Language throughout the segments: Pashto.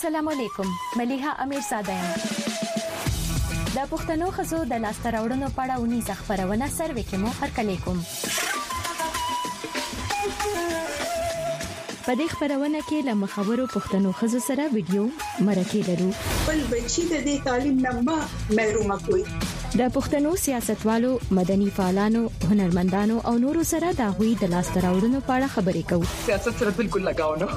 السلام علیکم ملیحه امیرزاده یم. د پښتنو خزو د لاسته راوړنو په اړه ونیزه خبرونه سروې کې مو هرکلی کوم. په دې خبرونه کې له مخورو پښتنو خزو سره ویډیو مرکه لرو. بل بچی د دې تعلیم نه محروم کوي. د پښتنو سیاستوالو، مدني فعالانو، هنرمندانو او نورو سره د غوي د لاسته راوړنو په اړه خبرې کوو. سیاست سره بالکل لگاو نه.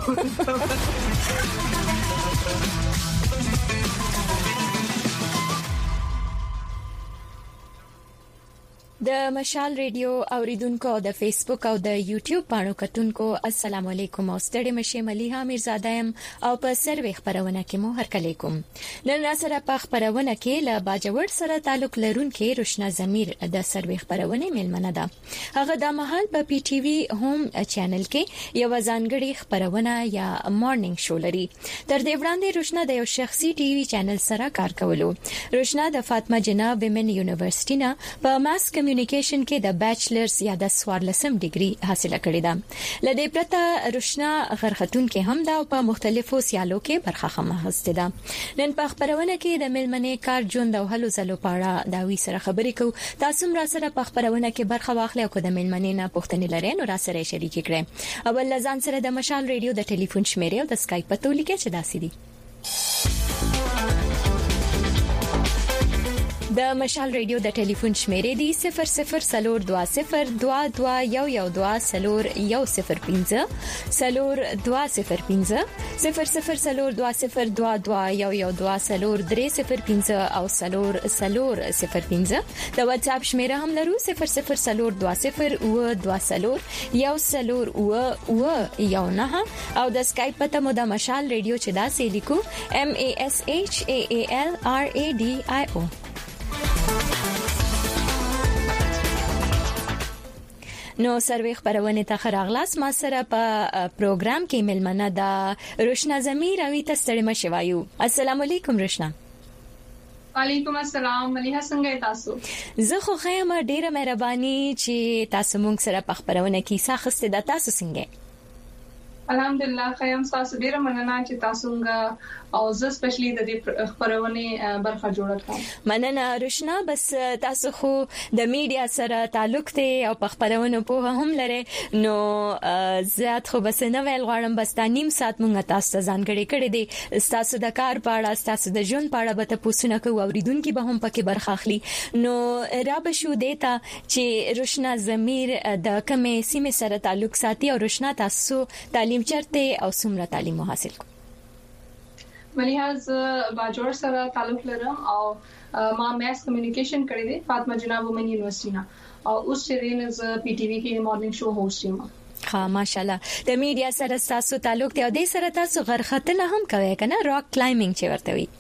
د مشال ریډیو اوریدونکو د فیسبوک او د یوټیوب باندې کتونکو السلام علیکم او ستړي مشه ملیحه امیرزاده یم او په سروې خبرونه کې مو هرکلی کوم. نن سره په خبرونه کې له باجوړ سره تعلق لرونکي روشنا ضمیر د سروې خبرونه میلمنه ده. هغه د محل په پی ټی وی هوم چینل کې یو ځانګړي خبرونه یا مارنینګ شو لري. تر دې وړاندې روشنا د یو شخصي ټي وی چینل سره کار کولو. روشنا د فاطمه جناب ویمن یونیورسيټي نه په ماس کمیونیکیشن کې د بیچلرز یا د 14م ډیګري حاصله کړې ده. لدې پرته روشنا غرختون کې هم دا په مختلفو سیالو کې برخه اخیستې ده. نن په خبرونه کې د ملمنې کار ژوند او هلو ځلو په اړه دا وی سره خبرې کوو. تاسو را سره په خبرونه کې برخه واخلئ او د ملمنې نه پوښتنې لرئ نو را سره شریک کړئ. اول لزان سره د مشال ریډیو د ټلیفون شمیره او د اسکایپ په توګه کې چې داسې دي. د مشال ریډیو د ټلیفون شمیره دی 002022112105 002022112105 او 0005 د واتس اپ شمیره هم لرو 0020201109 او د اسکایپ په تمو د مشال ریډیو چې دا سې لیکو MASHAALRADIO. نو سروې خبرونه ته خراغلاس ما سره په پروګرام کې ملمنه ده روشنا ضمیر او تاسو مشه وایو. السلام علیکم روشنا. وعلیکم السلام ملیحه څنګه تاسو؟ زه خو خیمه ډیره مهرباني چې تاسو مونږ سره په خبرونه کې ساخسته د تاسو څنګه؟ الحمدلله خیم تاسو ډیره مننه چې تاسو او زه سپیشلی د دې خبرونه برخه جوړه کړم. مننه روشنا. بس تاسو خو د میډیا سره تعلق ته او په خبرونه په هم لري نو زیات خو بس نه ویل غواړم بس تا نیم ساعت مونږ تاسو ځانګړي کړی دي تاسو د کار په اړه تاسو د ژوند په اړه به تاسو نه کوو اوریدونکو به هم پکې برخه اخلي. نو را به شو دیتا چې روشنا ضمیر د کومې سیمه سره تعلق ساتي او روشنا تاسو تعلیم چرته او څومره تعلیم حاصل کو؟ ملیحه باجوړ سره تعلق لرم او ما ماس کمیونیکیشن کړی دی فاطمه جناب ومن یونیورسيټي نه او اوس چې رینز پی ټی وی کې مارنینګ شو هوست یم. ها ماشاءالله د میډیا سره تاسو تعلق دی او د سره تاسو غرختنه هم کوي کنه راک کلایمبینګ چې ورته وي.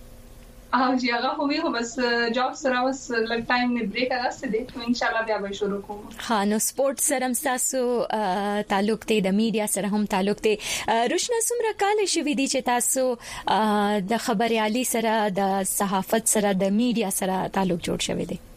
جی هغه خو وی بس جاب سره اوس لږ ټایم نه بریک راځي دي ان شاء الله بیا به شروع کوم. ها نو سپورت سره تاسو تعلق دی د میډیا سره هم تعلق دی. روشنا څومره کال شوی دی چې تاسو د خبريالي سره د صحافت سره د میډیا سره تعلق جوړ شوی دی؟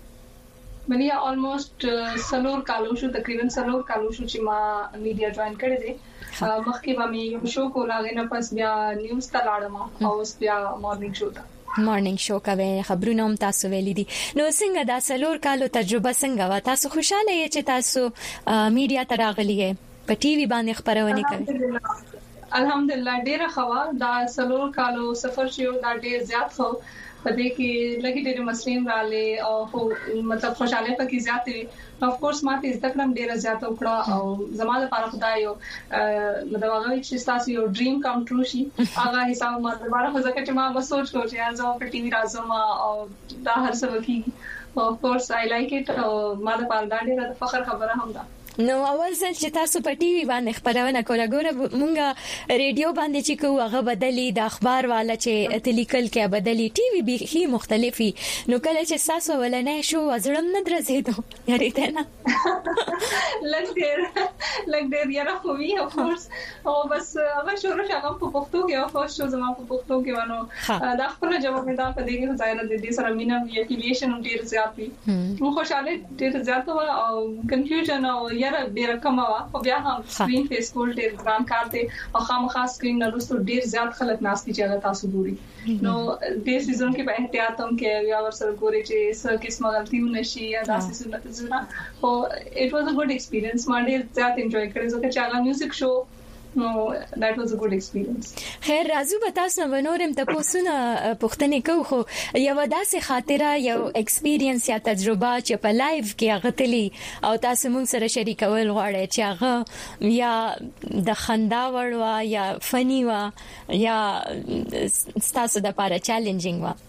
ملي almost سلور کالو شو تقریبا سلور کالو شو چې ما میډیا جوائن کړی دی. مخکې به مې یو شو کولاغې نه پس بیا نیوز ته لاړم او اوس بیا مارنینګ شو ته مارنینګ شو کوي خبرونه هم تاسو ویلي دي. نو څنګه دا سلور کالو تجربه څنګه و؟ تاسو خوشاله یې چې تاسو میډیا ته راغلی یې په ټي وی باندې خبرونه کوي؟ الحمدلله ډیره خوا دا سلور کالو سفر شو دا ډیر زیات خو پدې کې لګي ډېر مسلین رااله او مطلب خوشاله پکې زیات وي. اف کورس ما ته ځکه هم ډېر زیات وکړه او زماده لپاره خدای یو مطلب هغه چې تاسو یو ډریم کم ټرو شي هغه حساب ما لپاره ځکه چې ما سوچ کوم چې ازو په ټي وی راځم او دا هر څه وکي. اف کورس آی لایک اټ او ما لپاره دا ډېر فخر خبره هم ده. نو اول ځل چې تاسو په ټي وی باندې خبرونه کوله ګوره مونږه ریډیو باندې چې کوو هغه بدلی د اخبار والا چې تلیکل کې بدلی ټي وی به هي مختلفي. نو کله چې تاسو ولنه شو وزړم نه درځېدو یاري ته نه لګ ډېر یاره خو وی اف کورس او بس هغه شروع هغه په پښتو کې او فرست شو زما په پښتو کې ونه دا خپل جواب دا په دې کې ځای نه دي سره مینا وی افیلیشن ډیر زیات وي نو خوشاله ډیر زیات او کنفیوژن او یاره ډیر کم وا او بیا هم سکرین فیس کول ډیر ګران کار دی او خامخا سکرین نه رسو ډیر زیات خلک ناشتي چې تاسو ګوري نو دې سيزون کې په احتیاط هم کې یا ورسره ګوري چې څه قسمه غلطي نشي یا داسې سنت زونه او it was a good experience ما ډیر زیات انجوای کړی ځکه چې هغه میوزیک شو نو that was a good experience. خیر راځو به تاسو ونورم ته پوښتنه پوښتنه کوو خو یو داسې خاطره یو ایکسپیرینس یا تجربه چې په لایو کې غتلی او تاسو مون سره شریکول غواړئ چې هغه یا د خندا وړ یا فنی وا یا تاسو د لپاره چیلنجینګ وا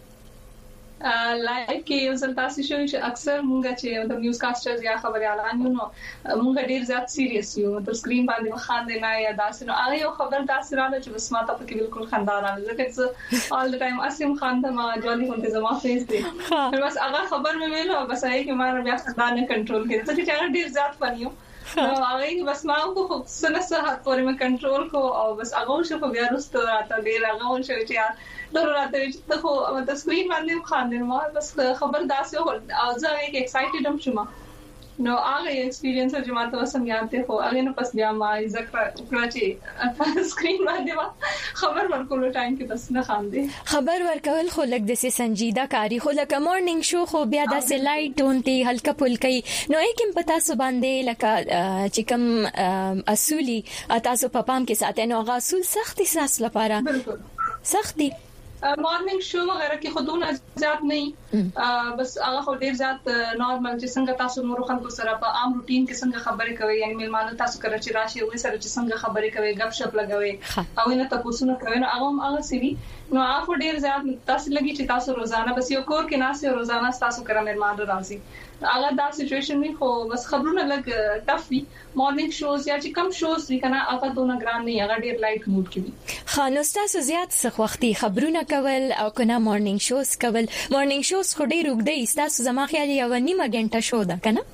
لایو کې یو ځل تاسو شوي چې اکثر مونږ چې د نیوز کاسټرز یا خبريالان یو نو مونږ ډیر زیات سیریس یو تر سکرین باندې خاندې نه یا داسې نو هغه یو خبر تاسو راځي چې بس ماته پکې بالکل خندا راځي ځکه all the time اسیم خاندم جوړی کوم ته زما فیس دی بس هغه خبر مې ویلو بس هغه کې ما بیا خندا نه کنټرول کړ ځکه چې هغه ډیر زیات فنیو نو هغه بس ما کو سنه سره پورې مې کنټرول کو او بس هغه شو په بیا رسته راته ډیر هغه شو چې ضرورت ته خو د سکرین باندې خاندم ما بس خبر داسې او ځکه کې ایکسایټډ هم شوم نو هغه ایکسپیرینس چې ما ته سم یاد ته خو هغه نو پس بیا ما ذکر وکړه چې سکرین باندې خبر ورکول ټایم کې بس نه خاندې خبر ورکول خو لګ د سنجیده کاری خو لکه مارنینګ شو خو بیا د لایټ ټون ته هلکه پلکې نو یکم پتا سو باندې لکه چې کوم اصولي تاسو په پام کې ساتئ نو هغه اصول سختي ساس لپاره بالکل سختي مارنینګ شو وغیرہ کې خودونه زیات نه بس هغه خو ډیر زیات نارمل چې څنګه تاسو نور خلکو سره په عام روټین کې څنګه خبرې کوي یعنی مېلمانه تاسو کړه چې راشي وې سره چې څنګه خبرې کوي غب شپ لګوي او نه تاسو نه کوي نو هغه سړي نو هغه ډیر زیات تاسو لګي چې تاسو روزانه بس یو کور کې ناسه روزانه تاسو کړه مېلمانه راځي هغه دا سچويشن وي خو بس خبرونه لګ ټف وي مارنینګ شوز یا چې کم شوز وي کنه هغه دونه ګران نه هغه ډیر لایټ موډ کې وي خانو تاسو زیات څه وختي خبرونه کول او کنه مارنینګ شوز کول مارنینګ شوز خو ډیر وګړي تاسو زما خیال یو نیمه غنټه شو ده کنه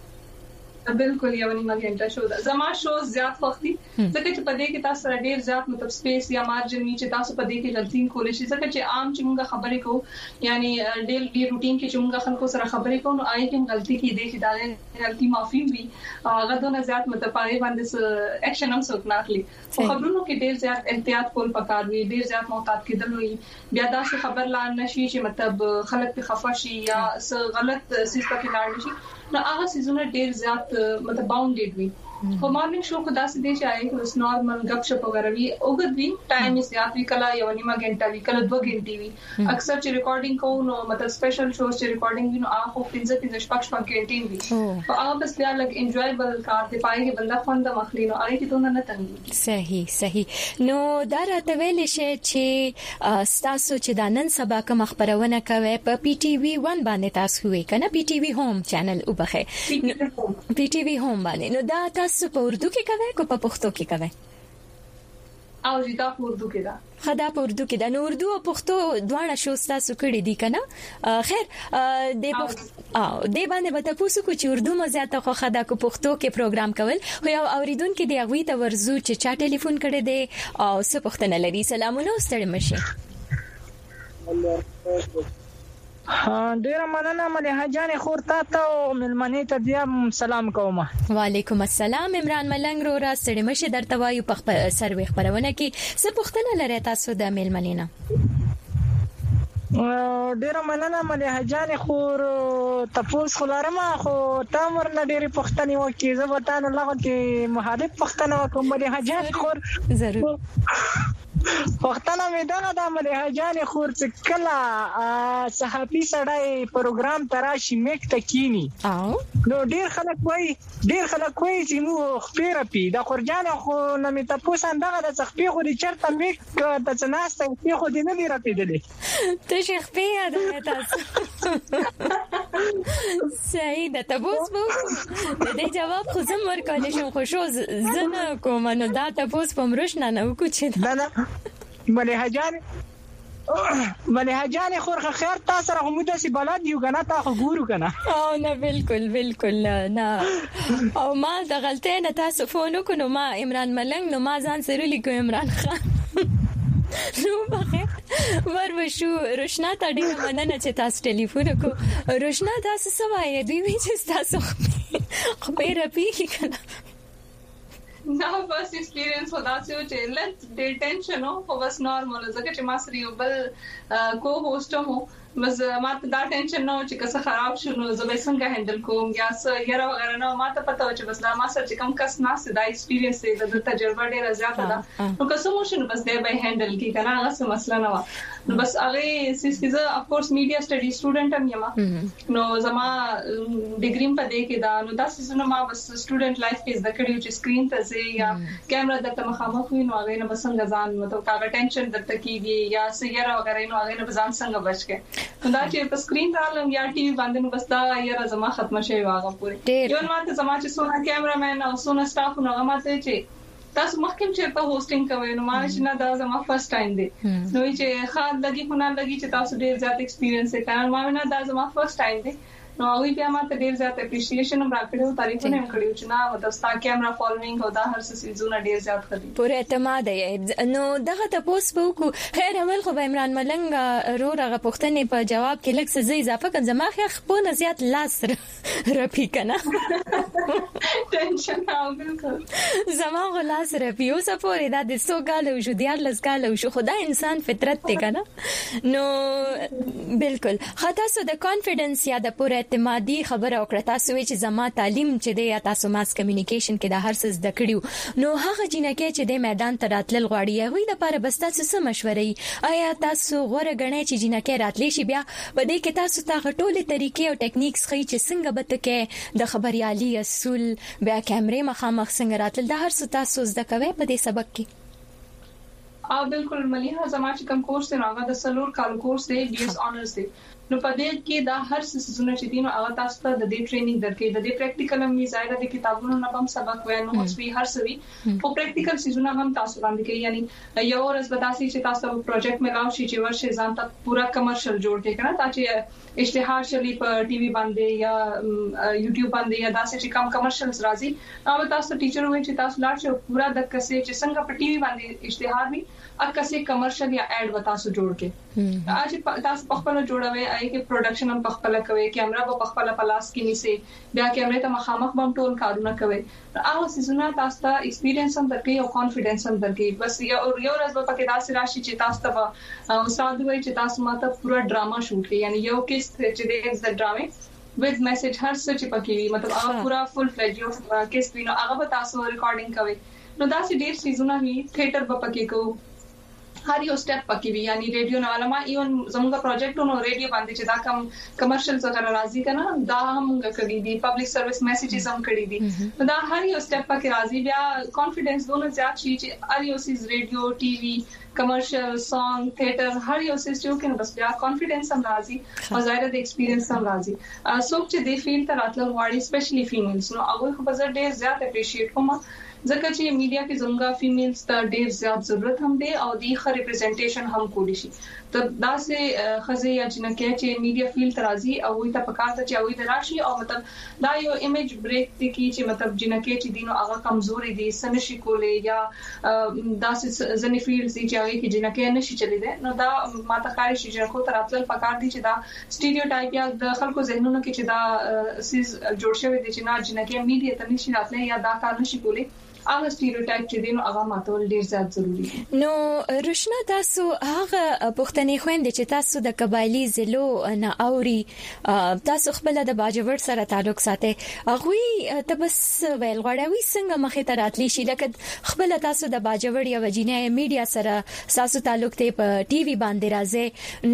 بالکل یو نیمه غنټه شو ده زما شوز زیات وختي ځکه چې په دې کې تاسو ډیر زیات مطلب سپیس یا مارجن وی چې تاسو په دې کې غلطي کولای شئ ځکه چې عام چې موږ خبرې کوو یعنی ډیر روټین کې چې موږ خلکو سره خبرې کوو نو آی کې غلطي کې دې چې دا غلطي معافي وي هغه دونه زیات مطلب پاره باندې اکشن هم څوک نه اخلي خو خبرونو کې ډیر زیات احتیاط کول پکار وي ډیر زیات محتاط کېدل وي بیا دا څه خبر لا نشي چې مطلب خلک په خفه شي یا څه غلط سیس پکې لاړ شي نو هغه سيزونه ډیر زیات مطلب باونډډ وي خو مارنینګ شو کو داسې دی چې آی اوس نارمل غب شپ وغیرہ وی اوګد وی ټایم یې زیات وی کلا یو نیمه غنټه وی کلا 2 غنټې وی اکثر چې ریکارډینګ کوو نو مطلب سپیشل شوز چې ریکارډینګ وی نو هغه 15 شپږ غنټې وی او هغه بس بیا لګ انجوایبل کار دی پای کې بندا خوند مخلي نو هغه کې ته نه تنګي صحیح نو دا راته ویل شي چې تاسو چې د نن سبا کوم خبرونه کوي په پی ټی وی 1 باندې تاسو وی کنه پی ټی وی هوم چینل وبخه پی ټی وی هوم باندې نو دا تاسو په اردو کې کوي کو په پښتو کې کوي او دا په اردو کې دا خدا په اردو کې دا نو اردو او پښتو دواړه شو تاسو کړی دي کنه خیر د پښتو د باندې به تاسو کو چې اردو مو زیاته خو خدا کو پښتو کې پروګرام کول خو یو اوریدونکو دی هغه ته ورزو چې چا ټلیفون کړی دی او څه پښتنه لري سلامونه ستړي مشه ډیر مننه مليحه جان خور ته او ملمنې ته بیا سلام کوم وعلیکم السلام عمران ملنګ رو را ستړي مشه درته وایو په سروي خبرونه کې څه پښتنه لري تاسو د ملمنې نه ډیر مننه مليحه جان خور تاسو خلارمه خو تامر نه ډیر پښتني وکي زه وته نه لغه کې مخالف پښتنه وکم مليحه جان خور ضرور پښتنه مې دا د مليحه جان خور چې کلا صحافي سړی پروګرام تراشي میک تکینی نو ډیر خلک وای چې مو خپره پی د خورجان خو نه مې تاسو اندغه د څخپې خو دې چرته میک د څناسته په خو دې نه دی راپیدلې ته شیخ په ده تاسو صحیح ده تاسو د دې جواب خو زم ورکول شم خو شو زنه کوم نو دا تاسو په مرش نه وکړو چې مليحه جان مليحه جان خورخه خیر تاسو سره هم د سی بلد یو غنا تاسو ګورو کنه او نه بالکل نه او ما د غلطۍ نه تاسو فون وکړو ما عمران ملنګ نو ما ځان سره لیکو عمران خان نو بخیر ورشو روشنا ته ډیره مننه چې تاسو ټلیفون وکړو روشنا تاسو سوای دوی چې تاسو خبره پیږي کنه دا بس ایکسپیرینس ودا چې لټ ډې ټینشن او بس نارمل ځکه چې ما سره یو بل کو هوست مو بس ما ته دا ټینشن نو چې کس خراب شونه زه به څنګه هندل کوم یا څه یره وغیرہ نو ما ته پته و چې بس دا ما سره چې کم کس نه دا ایکسپیرینس دی د تجربه ډیره زیاته ده نو که څه مو شنو بس دی به هندل کی کنه هغه څه مسله نه و نو بس هغه سیسه اف کورس میډیا سټډي سټوډنټ هم یم نو زما ډیګریم په دې کې دا نو دا سيزونه ما بس سټوډنټ لایف کې زده کړیو چې سکرین ته زی یا کیمرا د مخامخ وي نو هغه نه بس څنګه ځان مطلب کاغه ټینشن درته کیږي یا سیاره وغیرہ نو هغه نه ځان څنګه بچ کې دا چې په سکرین رالم یا ټي وي باندې نو بس دا یاره زما ختم شي واغه پوره یو ماته زما چې سونه کیمرامین او سونه سټاف نو هغه ماته چې تاسو مخکې چې په هوستینګ کوي نو ما چې نه دا زما فرست ټایم دی نو چې خاص لګي خو نه لګي چې تاسو ډیر زیات ایکسپیرینس یې ما نه دا زما فرست ټایم دی نو هغه بیا ماته ډیر زیات اپریشیشن هم راکړو تعریفونه هم کړیو چې نه مطلب ستا کیمرا فالوینګ او دا هر څه سيزونه ډیر زیات خدي پوره اعتماد یې نو دغه تاسو په کو خیر اول خو عمران ملنګ روغه پښتنې په جواب کې لکه څه اضافه کړم زما خو نه زیات لاس رپی کنه ټینشن او بالکل زما غلاس رپی او سپورې دا د سوګاله شو دیار لسګاله شو خدای انسان فطرت ته کنه نو بالکل خاطر سو د کانفیډنس یا د پوره اعتمادي خبره وکړه تاسو چې زما تعلیم چې دی یا تاسو ماس کمیونیکیشن کې د هر څه زده کړیو نو هغه جنکه چې د میدان ته راتلل غواړي هغه لپاره بس تاسو څه مشورې آیا تاسو غوړه غنئ چې جنکه راتلی شي بیا په دې کې تاسو ته ټولې طریقې او ټیکنیکس خي چې څنګه به تکه د خبريالي اصول بیا کیمرې مخامخ څنګه راتل د هر څه تاسو زده کوئ په دې سبق کې بالکل مليحه زما چې کوم کورس دی هغه د سلور کال کورس دی بي اس آنرز دی نو په دې کې دا هر څه سيزونه چې دي نو هغه تاسو ته د دې ټریننګ درکې د دې پریکټیکل هم ظاهر دي کتابونو نه هم سبق وای نو اوس وی هر څه وی او پریکټیکل سيزونه هم تاسو باندې کوي یعنی یو ورځ به تاسو چې تاسو پروجیکټ مې راو شي چې ورشه ځان ته پورا کمرشل جوړ کې کنه تاکي اشتهار شلی په ټي وي باندې یا یوټیوب باندې یا داسې چې کم کمرشلز راځي نو تاسو ټیچر وای چې تاسو لاړ شئ پورا د کسې چې څنګه په ټي وي باندې اشتهار وي اکه کمرشل یا ایڈ وتا سو جوړ کې اج تاسو په خپل جوړوي آی کې پروډکشن هم په خپل کوي کیمرا په خپل پلاس کې نیسي بیا کیمرې ته مخامخ بم ټول کارونه کوي هغه سيزونه تاسو ته ایکسپیرینس هم درکې او کانفیډنس هم درکې بس یو ورځ په کې داسې راشي چې تاسو ته استاد وایي چې تاسو ماته پورا ډراما شوټ کړئ یعنی یو کیس چې دې د ډرامې with message هر څه چې پکې مطلب هغه پورا فل فلیج یو کیس وینو هغه به تاسو ریکارډینګ کوي نو دا چې ډیر سيزونه وی تھیټر په پکې کو هر یو سټپ پکې وی یعنی ریډیو نه علما ایون زموږه پروجیکټ نو ریډیو باندې چې دا کم کمرشل وغیرہ راځي کنه دا هم کړي دي پبلک سرویس میسیجز هم کړي دي دا هر یو سټپ پکې راځي بیا کانفیډنس دونه زیات شي چې هر یو سیز ریډیو ټي وي کمرشل سانګ تھیټر هر یو سیستم کې بس بیا کانفیډنس هم راځي او ظاهر د ایکسپیرینس هم راځي څوک چې د فیلډ ته راتلل غواړي سپیشلی فیمیلز نو هغه خو په ډېر زیات اپریشیټ کوم ځکه چې میډیا کې زموږه فیمیلز ته ډېر زیات ضرورت هم دی او د ښه ریپرزنټیشن هم کولی شي ته دا سه خزه یا جنکه چې میډیا فیلډ ترازی او وي ته پکارته چې وي دراشي او مطلب دا یو ایمیج بریک دی چې مطلب جنکه چې دینو هغه کمزوري دي سنشي کولې یا دا سه ځنی فیلډز چې هغه کې جنکه نشي چلی دي نو دا ماته کاری شي چې خو تراتل پکار دي چې دا سټیریوټایپ یا د خلکو ذهنونو کې چې دا سیز جوړ شوی دي چې نه جنکه میډیا ته نشي راتلې یا دا کار نشي کولی هغه سټیریوټایپ چې دینو هغه ماتول ډیر زیات ضروری دي نو روشنا تاسو هغه پښتني خويندې چې تاسو د قبایلی ضلعو نه اوري تاسو خپل د باجوړ سره تعلق ساتي هغه ته بس ویل غواړي څنګه مخې ته راتلی شي لکه خپل تاسو د باجوړ یا وجینه میډیا سره تاسو تعلق ته په ټي وي باندې راځي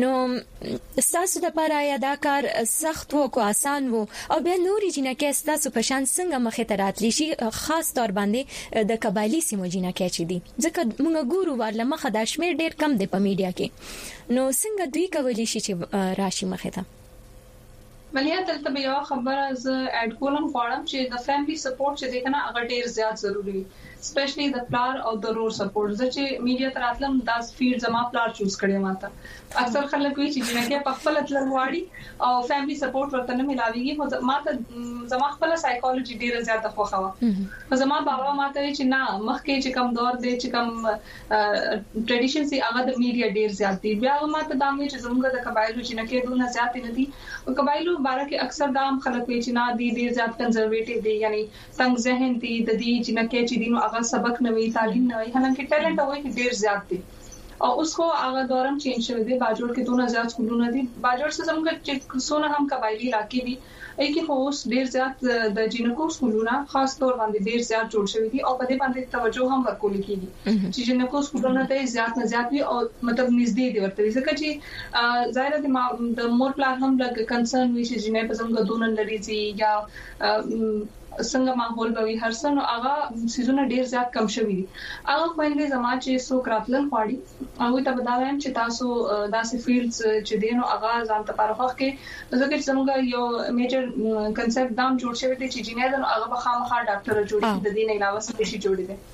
نو تاسو د لپاره یا دا کار سخت وو کو آسان وو او بیا نوري جنکه تاسو په شان څنګه مخې ته راتلی شي خاص تور باندې د قبایلی سیمو جنکه چي دي ځکه موږ ګورو ورله مخه د شمیر ډیر کم دی په میډیا کې نو څنګه دوی کولی شي چې راشي مخه ته ملیا دلته یو خبره ز اډ کولم غواړم چې د فیملی سپورټ چې دی کنه هغه ډیر زیات ضروری دی سپیشلی د پلار او د رور سپورټ چې میډیا تراتلم دا فیلډ زما پلار چوز کړی ماته اکثر خلک وی چې جنګه په خپل تل واړي او فیملی سپورټ ورته نه ملاويږي خو ماته زما خپل سایکالوجي ډیره زیاته خوښه زما بابا ماته چې نه مخکې چې کم دور دی چې کم ټریډیشن سي هغه د میډیا ډیر زیات دی بیا ماته دا مې چې زموږ د قبایلو چې نه کېدو نه زیات نه دي او قبایلو باره کې اکثر دا خلک وی چې نه دي ډیر زیات کنزرویټیو دي یعنی څنګه ذهن دي د دې چې نه کې چې دینو هغه سبق نه وی تعلیم نه وی حالانکه ټیلنټ وای کې ډیر زیات دي او اوس خو هغه دورم چینج شوی دی باجوړ کې دونه زیات سکولونه دي باجوړ څخه زموږ چې سونه هم قبایلی علاقې دي اې کې خو اوس ډیر زیات د جنکو سکولونه خاص تور باندې ډیر زیات جوړ شوی دي او په دې باندې توجه هم ورکول کیږي چې جنکو سکولونه ته زیات نه زیات وي او مطلب نږدې دي ورته ځکه چې ظاهر د مور پلان هم لګ کنسرن وي چې جنې په زموږ دونه لري یا څنګه ماحول به هر څه نو هغه سيزونه ډیر زیات کم شوی دي هغه باندې زموږ چې سو کراتلن غواړي هغه ته بداویم چې تاسو داسې فیلډز چې دینو هغه ځان ته پرخوخ کې ځکه چې زموږ یو میجر کنسپټ دام جوړ شوی دی چې جنې د هغه په خامخا ډاکټر جوړي د دې نه علاوه څه شي جوړي دي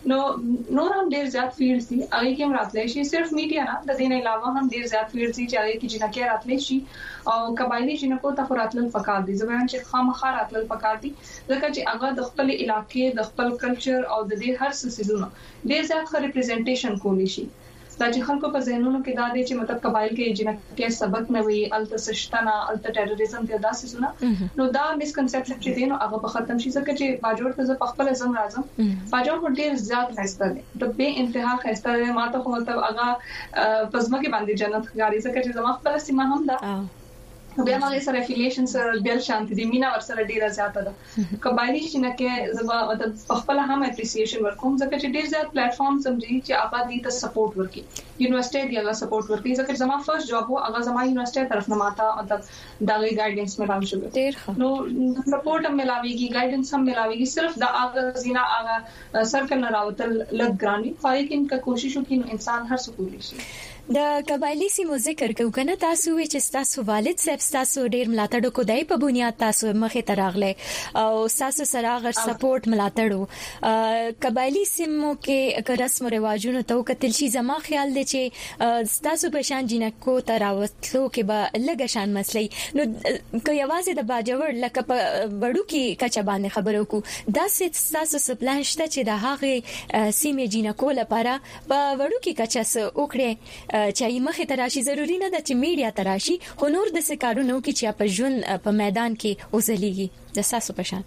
نو هم ډیر زیات فیلډز دي هغه کې هم راتلی شي صرف میډیا نه د دې نه علاوه هم ډیر زیات فیلډز دي چې هغه کې جنکه راتلی شي او قبایلی جنکو ته فراتل پکار دي زموږ چې خامخا راتل پکار دي ځکه چې هغه د خپل علاقې د خپل کلچر او د دې هر څه سيزونو ډیر زیات ښه ریپرزنټیشن کولی شي دا چې خلکو په ذهنونو کې دا دي چې مطلب قبایل کې جنکه سبق نه وي الته سشتنا الته ټیرریزم ته داسې سونه نو دا مسکنسپشن چې دي نو هغه په ختم شي ځکه چې باجوړ ته په خپل ځم راځم باجوړ ډیر زیات خسته دي د به انتها خسته دي ماته خو مطلب هغه پزما کې باندې جنت غاري ځکه چې زما خپل سیمه هم ده بیا موږ سره افیلیشن سره بل شانت دي مینا ور سره ډیره زیاته ده قبایلی چې نه کې زما مطلب خپل هم اپریسیشن ورکوم ځکه چې ډیر زیات پلیټ فارم سمجي چې هغه دې ته سپورټ ورکي یونیورسيټي دی هغه سپورټ ورکي ځکه چې زما فرست جاب هو هغه زما یونیورسيټي طرف نه ماته مطلب دا غي ګایډنس ملاوي شو نو سپورټ هم ملاويږي ګایډنس هم ملاويږي صرف دا هغه زینا هغه سرکل نه راوتل لږ ګراني فایکین کا کوشش وکړي نو انسان هر څه کولی شي د قبایلی سیمو ذکر کوو کنه تاسو چې تاسو والد صاحب تاسو ډیر ملاتړ کو دی په بنیاد تاسو مخه تراغله او تاسو سره غر سپورټ ملاتړ قبایلی سیمو کې رسم او رواجونو تو کتل شي زما خیال دی چې تاسو په شان جنکو تراوتلو کې به لګ شان مسلې نو کو یوازې د باجوړ لکه په وړو کې کچا باندې خبرو کو دا تاسو سپلان شته چې د هغه سیمې جنکو لپاره په وړو کې کچا وکړي چې مخه تراشي ضروری نه ده چې میډیا تراشي خو نور د سکارونو کې چې په ژوند په میدان کې اوسلېږي د ساسو پشان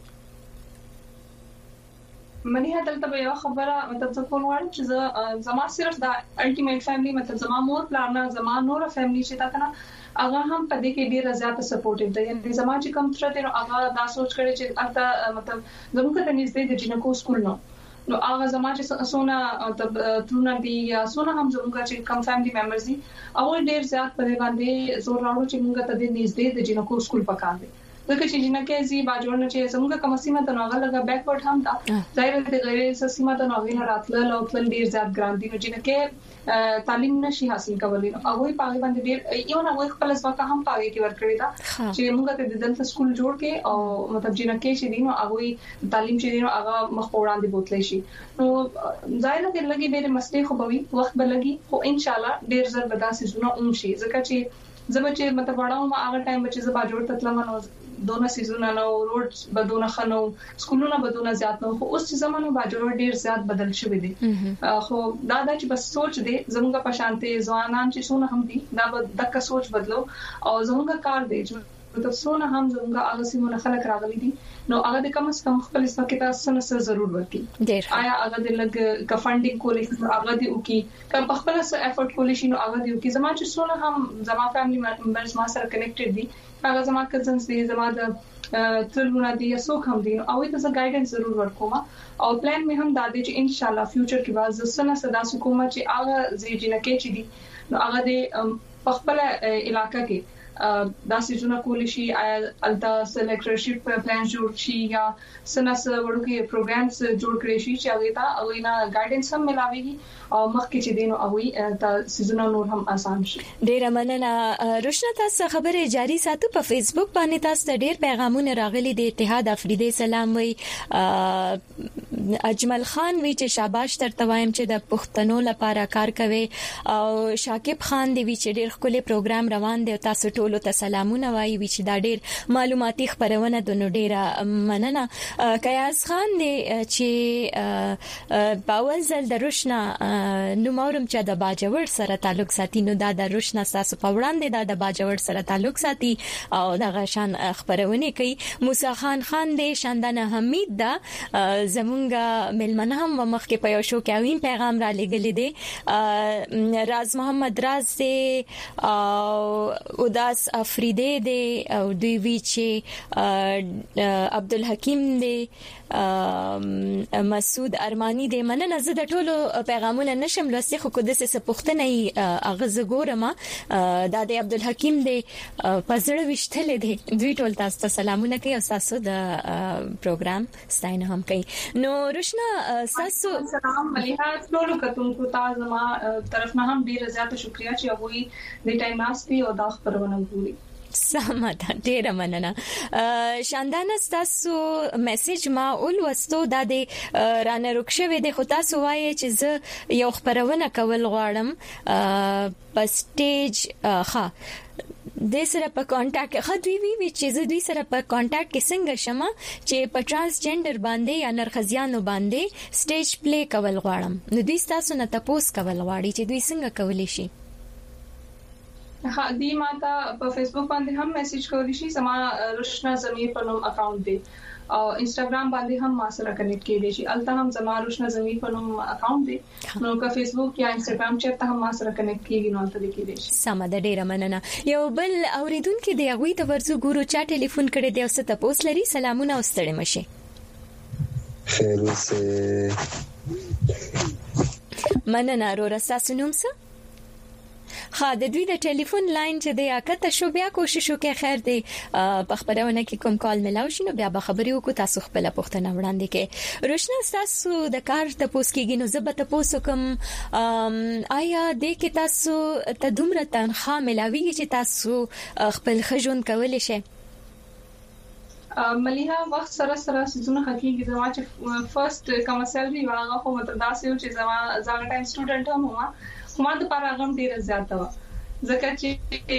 منی هدلته یو خبره مطلب څه کول وړ چې زما صرف دا الټیمیټ فیملی مطلب زما مور پلان زما نور فیملی چې تا کنه هغه هم په دې کې ډیره زیاته سپورټیو ده یعنی زما چې کم تر دې هغه دا سوچ کړی چې البته مطلب زموږ ته نږدې د جنکو سکول نو هغه زما چې سونه مطلب ترونه دي یا سونه هم زموږ چې کم فیملی ممبرز دي او ډیر زیات په دې باندې زور راوړو چې موږ ته د نږدې د جنکو سکول پکار دي ځکه چې جنکه زی باجوړ نه چې زموږ کوم سیمه ته نوغه لګا بیکورډ هم تا ظاهر دي غیر سیمه ته نوغه راتل او تل ډیر زیات ګران دي جنکه تعلیم نشي حاصل کولای او هغه په باندې ډیر یو نه وای خپل ځکه هم پاره کې ورکړی دا چې موږ ته د دلته سکول جوړ کې او مطلب جنکه چې دینو هغه تعلیم چې دینو هغه مخ وړاندې بوتلی شي نو ظاهر دي لګي ډیر مسلې خو به وخت به لګي خو ان شاء الله ډیر زر بداسې زونه اون شي ځکه چې زما چې مطلب وړاو ما هغه ټایم چې زما جوړ تطلم نو دونه سيزونه نو روډز بدونه خنو سکولونه بدونه زیات نو خو اوس چې زمونږ باجوړ ډیر زیات بدل شوی دي خو دا چې بس سوچ دي زموږ په شانته ځوانان چې سونه هم دي دا دغه سوچ بدلو او زموږ کار دی چې مطلب سونه هم زموږ هغه سیمونه خلک راغلي دي نو هغه د کم از کم خپل ځکه تاسو سره ضرور ورکی آیا هغه د لګ ک فاندینګ کولې هغه دی او کی کم خپل سره افورت کولې شي نو هغه دی او کی زما چې سونه هم زما فیملی ممبرز ما سره کنیکټډ دي هغه زما کزنز دي زما د ترونه دي یا څوک هم دي او تاسو ګایډنس ضرور ورکوم او پلان مې هم دا دی چې ان شاء الله فیوچر کې باز سنه صدا حکومت چې هغه زیجنه کې چي دي نو هغه د خپل علاقې کې داسې جوړه کول شي التا سلیکټرشپ پلان جوړ شي یا سناس ورکه پروګرامز جوړ کړی شي چې هغه ته اوینا ګایډنس هم ملاويږي او مخکې چې دینو اوی د سيزونو نور هم آسان شي. ډیر مننه روشنا، تاسو خبره جاری ساتو په فیسبوک باندې تاسو ډیر پیغامونه راغلي د اتحاد افریدي سلام وی اجمل خان وی چې شاباش درته وایم چې د پښتنو لپاره کار کوي او شاکب خان دی وی چې ډیر خپل پروګرام روان دی تاسو ټول ته سلامونه وایي وی چې دا ډیر معلوماتي خبرونه د نو ډیر مننه. قیاس خان دی چې باول زل د روشنا نو مورم چې د باجوړ سره تعلق ساتي نو دا د روشنا تاسو په وړاندې د باجوړ سره تعلق ساتي او د غشان خبرونه کوي. موسی خان دی شاندانه حمید دا زمونږه ملمنه هم مخکې په یو شو کې اوین پیغام را لګلې دي. راز محمد راز دی او اداس افریدی دی او دوی وی چې عبدالحکیم دی مسعود ارمانی دی. مننه زه د ټولو پیغامونه نشم لوستي خو کو د څه پښتنه اغاز ګورم د عبدالحکیم دی پزړه وشتل دي دوی ټول تاسو ته سلامونه کوي او تاسو د پروګرام ستاینه هم کوي. نو روشنا تاسو سلام مليحه ټول کتونکو تاسو ما طرف نه هم ډیر زیات شکریا چې هغه د ټایم ناشتي او د خبرونه ګوري. سمات ډیر مننه. شاندانه تاسو میسج ما اول وستو د رانه رکشوي د خو تاسو وایي چې زه یو خبرونه کول غواړم په سټیج د سره په کانټاکټ خدوی وی چې دوی سره په کانټاکټ کې څنګه شمه چې په ترانسجندر باندې یا نرخزیانو باندې سټیج پلی کول غواړم نو دوی تاسو نه تاسو کول غواړي چې دوی څنګه کولی شي. ها دی ماته په فیسبوک باندې هم میسج کولی شي زما روشنا زمیر په نوم اکاونټ دی او انستګرام باندې هم ما سره کنیکټ کېدی شي الته هم زما روشنا زمیر په نوم اکاونټ دی نو که فیسبوک یا انستګرام چیرته هم ما سره کنیکټ کیږي نو ته کېدی شي. سم ده ډیره مننه. یو بل اوریدونکو دی هغه ته ورزو ګورو چا ټلیفون کړی دی او ست تاسو لري سلامونه او ستړي مشه. خیر اوسه. مننه رو تاسو نوم څه؟ د دوی د ټلیفون لاین چې دی اکته شو بیا کوشش وکړئ خیر دی په خبرونه کې کوم کال ملاو شي نو بیا به خبري وکړو تاسو خپل پوښتنه وړاندې کې. روشنا تاسو د کار ته پوس کېږي نو زبته پوسو کوم آیا د کې تاسو ته دومره تنخواه ملاوي چې تاسو خپل خجون کولای شئ؟ مليحه وخت سره سيزونه حقيقي زما چې فرست کمرشل دی واغه خو متداسي چې زما ځان ټایم سټوډنټ هم ومه ما د پاره غم ډیر زیات و ځکه چې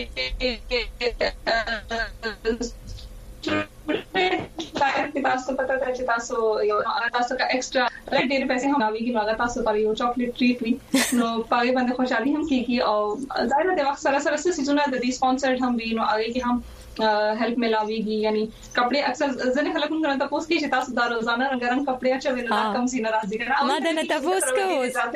تاسو پته ده چې تاسو یو تاسو کا ایکسترا ډیر پیسې هم راويږي نو تاسو پر یو چاکلیټ ټریټ وي نو پاره باندې خوشحالي هم کیږي او ظاهر د وخت سره سيزونه د دې سپانسرډ هم وي نو هغه کې هم help मिलावेगी यानी कपड़े अक्सर जने खलक न करता पोस्ट की चिता सुधार रोजाना रंगारंग कपड़े अच्छा वेला कम सी नाराजगी करा मदन तपोस को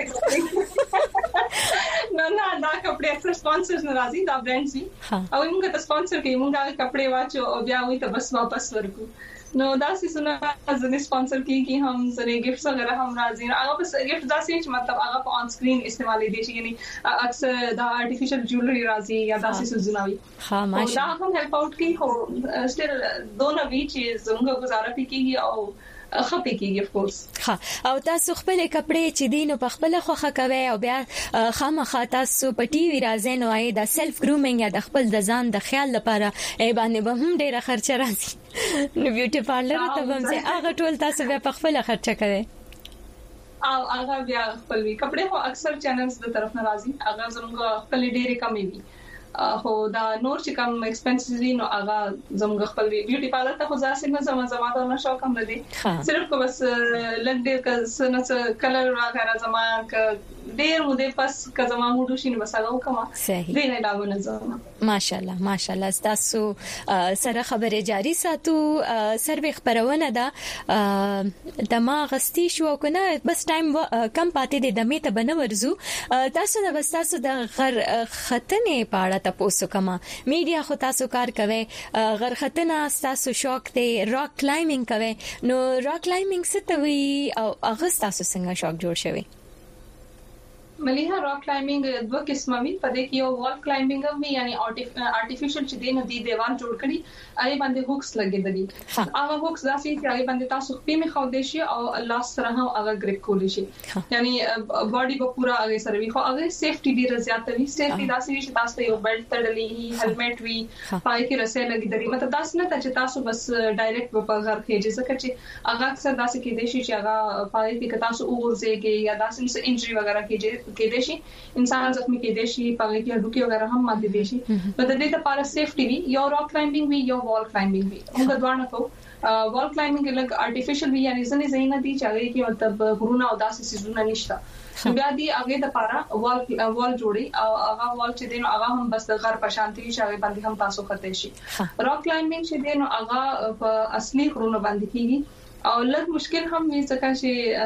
ना ना कपड़े अक्सर स्पॉन्सर्स नाराजी दा ब्रांड्स भी और इनका तो स्पॉन्सर के मुंगा कपड़े वाचो और ब्याह हुई तो बस वापस वर्गू नो दासी सुना जने स्पॉन्सर की हम जने गिफ्ट्स वगैरह हम राजी आगा बस गिफ्ट दासी मतलब आगा को ऑन स्क्रीन इस्तेमाल दे यानी अक्सर दा आर्टिफिशियल ज्वेलरी राजी या दासी सुजुनावी हां माशा हम हेल्प आउट की हो स्टिल दोनों भी चीज उनका गुजारा भी की او خپې کیږي اف کورس. او تاسو خپل کپڑے چې دینو په خپل خوخه کوي او بیا خامخا تاسو په ټي وی راځي نو اې د سلف ګرومینګ یا د خپل د ځان د خیال لپاره ای باندې به هم ډیره خرچه راځي نو بیوټي پارلر ته هم ځي هغه ټول تاسو بیا په خپل خرچه کوي او هغه بیا خپل وی کپڑے خو اکثر چینلز د طرف ناراضي هغه زموږ خپل ډیره کمې وي خو دا نور چې کوم ایکسپنسز دي نو هغه زموږ خپل بیوټي پارلر ته خو ځاسې نه زما ته نشو کم نه دي صرف کو بس لګ دې سنه کلر وغیرہ زما ډیر مده پس کزما موډو شینه بس هغه کومه دې نه لاونه زما ماشاءالله تاسو سره خبره جاری ساتو سروي خبرونه ده دما غستی شو کنه بس ټایم کم پاتې دي دمه ته بنورزو تاسو نه بس تاسو د غر ختنه پاړه تاسو کما میډیا خو تاسو کار کوي غر ختنه تاسو شوق دی راک کلایمبینګ کوي نو راک کلایمبینګ څه ته وی او هغه تاسو څنګه شوق جوړ شوی مليها راک کلایمبینګ دوه قسمه وي په دې کې یو وال کلایمبینګ هم یعنی آرټیفیشل چې دینه دی دیوال جوړ کړي اې باندې هوکس لګیدلي هغه هوکس داسې چې هغه باندې تاسو په می خو دې شي او الله سره هم هغه گریپ کولی شي یعنی باډي په پورا هغه سره وي خو هغه سیفټي ډیره زیاته وي سیفټي داسې وي چې تاسو یو بیلټ تړلې هلمټ وي پای کې رسې لګیدلي مطلب تاسو نه چې تاسو بس ډایرکټ په غر کې چې څه چې هغه اکثر داسې کې دي چې هغه پای کې تاسو وګورځي یا داسې انجری وغیرہ کې دي شي انسان زخمی کې دي شي پای کې هډوکی وغیرہ هم ماته دي شي نو د دې لپاره سیفټي وي یو راک کلایمبینګ وي یو وال کلایمبینګ وي موږ دوه کو وال کلایمبینګ لګ آرټیفیشل وي یعنی ځنې زینه دي چې هغه کې مطلب غرونه او داسې سيزونه نشته بیا دي هغه د لپاره وال جوړي او هغه وال چې دین هغه هم بس د غر په شانتي شي هغه باندې هم تاسو خطر شي راک کلایمبینګ چې دین هغه په اصلي غرونه باندې کیږي او لږ مشکل هم وي ځکه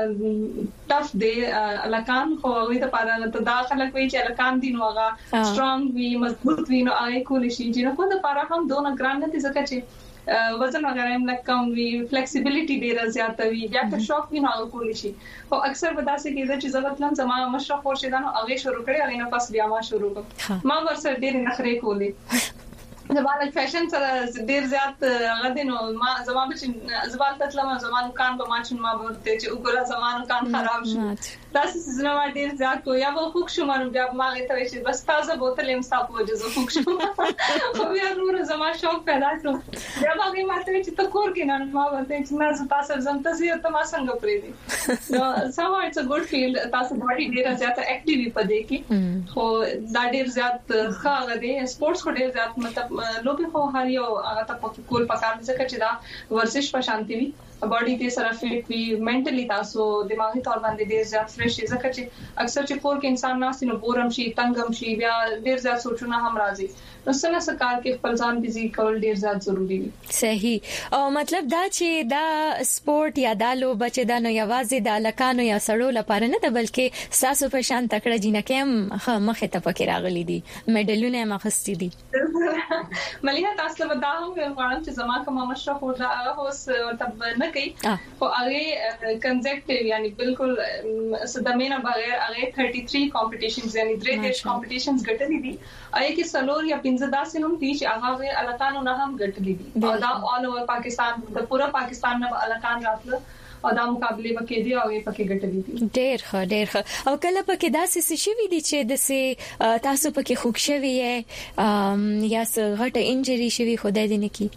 چې ټف دی الکان خو وي د پاره ته دا خلک وي چې الکان دي نو هغه سترونګ وي مضبوط وي نو هغه کول شي چې نو د پاره هم دونه ګران نه دي ځکه چې وزن وغیرہ هم لږ کم وي فلیکسیبিলিټي ډیره زیاته وي یا که شوق وي نو هغه کول شي او اکثر ودا سي کېږي چې ضرورت لم زما مشرف ورشي دا نو هغه شروع کړي هغه نه پس بیا ما شروع کړ ما ورسره ډېر نخري کولې زبال فیشن سره ډیر زیات غدنو ما زما چې زبال تطلم زمانو کان به ما چې ما ورته چې وګړه زمانو کان خراب شو تاسو زما ډیر زیات کو یا به خوښ شوم بیا ما ته چې بس تازه بوتل هم صاحب وجه خوښ شوم خو بیا نور زما شوق پیدا شو بیا هغه ما ته چې تکور کې نه ما ورته چې ما تاسو زم ته ته ما څنګه پرې دي نو سو اټس ا ګډ فیل تاسو باډي ډیر زیات اکټیوي پدې کې خو دا ډیر زیات ښه غدي سپورتس کو ډیر زیات مطلب لوبي خو هر یو هغه ته کول پکار ځکه چې دا ورزش په شانتي وي باډي ته سره فټ وي منټلی تاسو دماغي تور باندې ډیر زیات فرش شي ځکه چې اکثر چې کور کې انسان ناسي نو بورم شي تنګم شي بیا ډیر زیات سوچونه هم راځي نو څنګه سکار کې خپل ځان بيزي کول ډیر زیات ضروری دي صحیح او مطلب دا چې دا سپورت یا دا لوب چې دا نو یوازې د لکانو یا سړو لپاره نه ده بلکې ساسو په شان تکړه جنکه هم مخه ته پکې راغلي دي میډلونه مخستي دي مليها تاسو به دا هم غواړم چې زما کومه مشرف ولا اوس مطلب نه کوي او هغه کنزیکټیو یعنی بالکل صدمینه بغیر هغه 33 کمپټیشنز یعنی 3 کمپټیشنز ګټلې دي اې کې سلور یا 15 داسې نوم دي چې هغه الکانو نه هم ګټلې دي او دا آل اوور پاکستان د پورا پاکستان نه الکان راتله او دا مقابله وکړي دي او یې پکې ګټلې دي ډېر ښه او کله پکې داسې شي وي دي چې د تاسو پکې خوښ شوی یا څه غټه انجری شوی خدای دې نه کی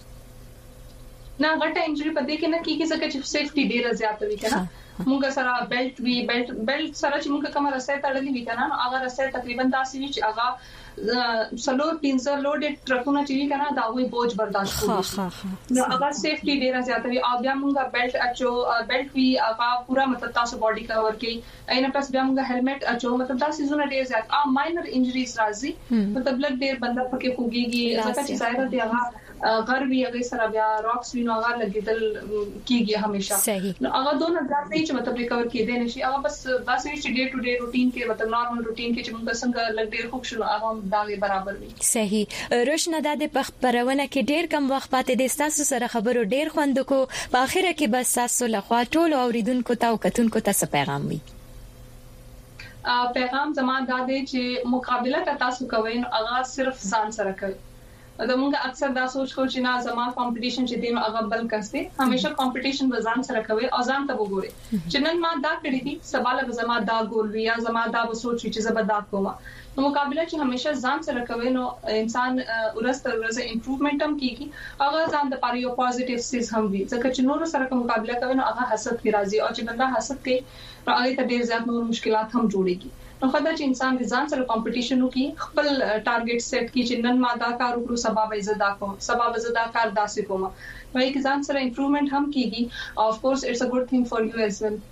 نه غټه انجری په دې کې نه کیږي ځکه چې سیفټي ډیره زیاته وي کنه موږ سره بیلټ سره چې موږ کومه رسې تړلې وي کنه هغه رسې تقریبا داسې وي چې هغه سلور 300 لوډ ټرکونه چې کنه دا وي بوج برداشت کوي نو هغه سیفټي ډیره زیاته وي او بیا موږ بیلټ اچو بیلټ وی هغه پورا مطلب تاسو باډي کور کوي اینه پس بیا موږ هیلمټ اچو مطلب دا سيزونه ډیر زیات ماینر انجریز راځي مطلب لږ ډیر بنده پکې خوږيږي ځکه چې ظاهر دی هغه غربي هغه سره بیا راکس وینو هغه لګیدل کیږي همیشه نو هغه دوه ځات دی چې مطلب ریکور کېدای نشي هغه بس داسې چې ډے ټو ډے روټین کې مطلب نارمل روټین کې چې موږ څنګه لګ ډیر خوښ شو هغه دا برابر وي صحیح روشنه د پخبرونه کې ډیر کم وخت پاتې د تاسو سره خبرو ډیر خوند کو په اخره کې بس تاسو له خوا ټول اوریدونکو ته او کتونکو ته څه پیغام وي پیغام زموږ د دې چې مقابله تاسو کوئ نو هغه صرف ځان سره کوي دا موږ اکثر دا سوچ کوو چې نه زما کمپټیشن چې دی نو هغه بل کسته همیشه کمپټیشن وزن سره کوي او ځان ته وګوري چې نن ما دا کړی دي سوال به زما دا ګول وی یا زما دا سوچ چې زبر دا کومه نو مقابله چې همیشه ځان سره کوي نو انسان ورسته ورځ امپروومنت هم کیږي هغه ځان د پاره یو پوزټیو سیس هم وي ځکه چې نور سره مقابله کوي نو هغه حسد کی راځي او چې بندا حسد کوي نو هغه ته ډیر زیات نور مشکلات هم جوړيږي نو خدای چې انسان د ځان سره کمپټیشن وکي خپل ټارګټ سیټ کی چې نن ما دا کار وکړو سبب عزت دا کوم سبب عزت دا کار داسې کوم نو یک ځان سره امپروومنت هم کیږي اف کورس اټس ا ګډ ثینګ فار یو از ویل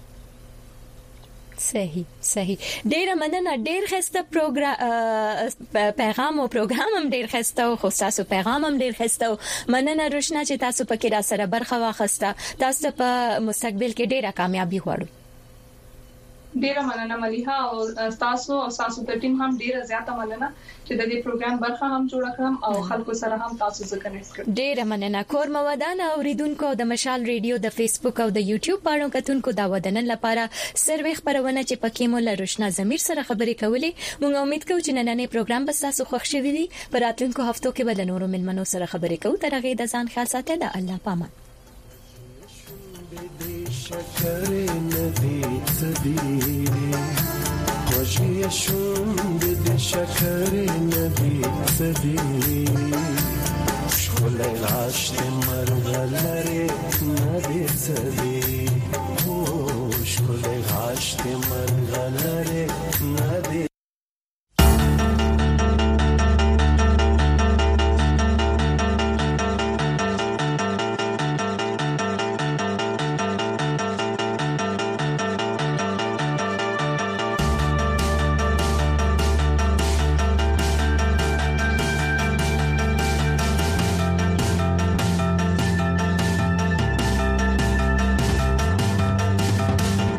صحیح ډیر مننه ډیر خسته پیغام او پروګرام هم ډیر خسته او خو تاسو پیغام هم ډیر خسته مننه روشنا چې تاسو پکې را سره برخه واخسته تاسو په مستقبل کې ډیره کامیابی غواړو ډیره مننه مليحه او تاسو ته ټیم هم ډیره زیاته مننه چې د دې پروګرام برخه هم جوړ کړم او خلکو سره هم تاسو سره کنیکټ کړم. ډیره مننه کور مودان اوریدونکو د مشال ریډیو د فیسبوک او د یوټیوب باندې کتونکو دا ودنن لپاره سروې خبرونه چې پکې مو له روشنا ضمیر سره خبرې کولې. موږ امید کوو چې نننې پروګرام به تاسو خوښ شي وي. پر راتلونکو هفتو کې به د نورو ملمنو سره خبرې کوو. تر هغه د ځان خیال ساتئ. د الله پامان. شکر ندی صدی خوشی شوند د شکر ندی صدی شغل العشت مرغلره ندی صدی شغل العشت مرغلره ندی